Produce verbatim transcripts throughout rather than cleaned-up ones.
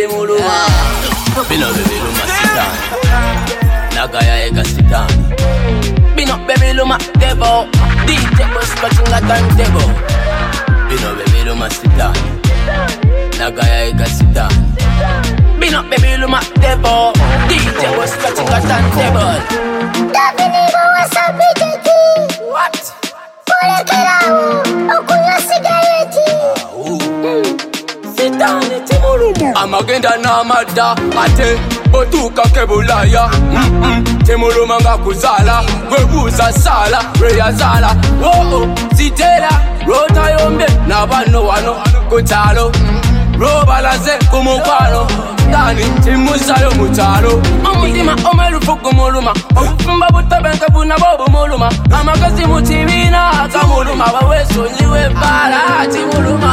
timuluma. Bino baby luma sitani. Nagaya ega sitani. Bino baby luma devil. D J was scratching a turntable. Bino baby luma sitani. Nagaya ega sitani. Bino baby luma devil. D J was scratching a turntable. Davinigo was a big What? Pole kerao, okunywa sigareti. Sitani timuluma. Amagenda na mada ate botuka kebulaya. Timuluma nga kuzala kwebuza sala reyazala. Oh oh sitela rota yombe nabano wano kutalo. Robalaze kumukwano Dani timusayo mutalo. Omutima omerufuku muluma. Ofumba butabenka buna bobo muluma. Amagazi mutimina kamuluma. Waweso niwe para timuluma.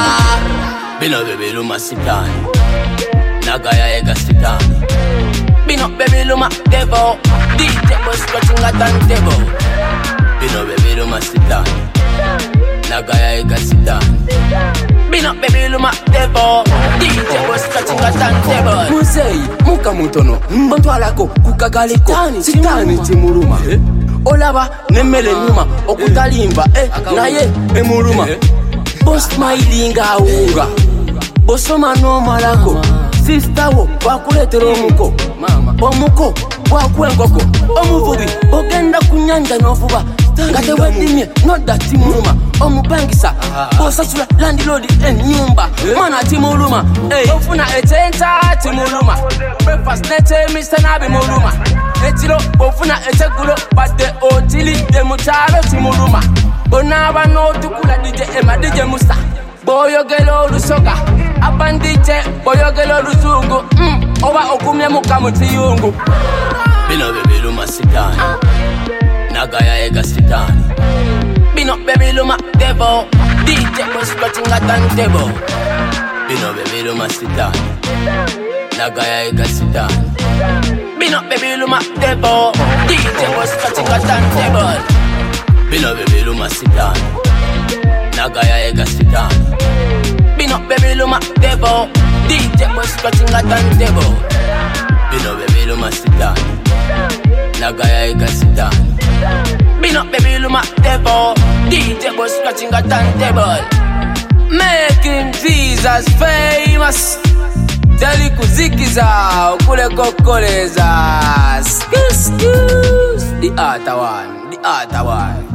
Bino baby luma sitani. Nagaya ega sitani. Bino baby luma devil. D J was scratching a turntable. Bino baby luma sitani. Nagaya ega sitani. Bino baby luma devil. D J was scratching a turntable. Musei muka mutono mbantwalako kukagaliko sitani timuluma. Olaba nemele nyuma okutalimba eh naye emuluma. Boss smilinga unga. Bosoma no malako. Sister wo bakuletera omuko. Mama omuko wakwenkoko. Omuvubi ogenda kunyanja novuba. Ngate wedimye not that timuluma. Omupangisa bosasula landlord enyumba. Mana timuluma. Hey ofuna etenta timuluma. Breakfast nete Mister Nabi muluma. Etilo ofuna etegulo bade otili de mutalo timuluma. Bonaba no tukula D J Ema D J Musta. Boyogelo lusoga abandije boyogelo luzungu mm oba okumye mukamu tiyungu. Bino baby luma sitani. Nagaya ega sitani. Bino baby luma devil. D J was scratching a turntable. Bino baby luma sitani. Nagaya ega sitani. Bino baby luma devil. D J was scratching a turntable. Bino baby luma sitani. Nagaya ega sitani. Bino baby luma devil. D J was scratching a turntable. Bino baby luma sitani. Nagaya ega sitani. Bino baby luma devil. D J was scratching a turntable. Making Jesus famous. Teli kuziki zao kule kokoleza. Excuse, the other one, the other one.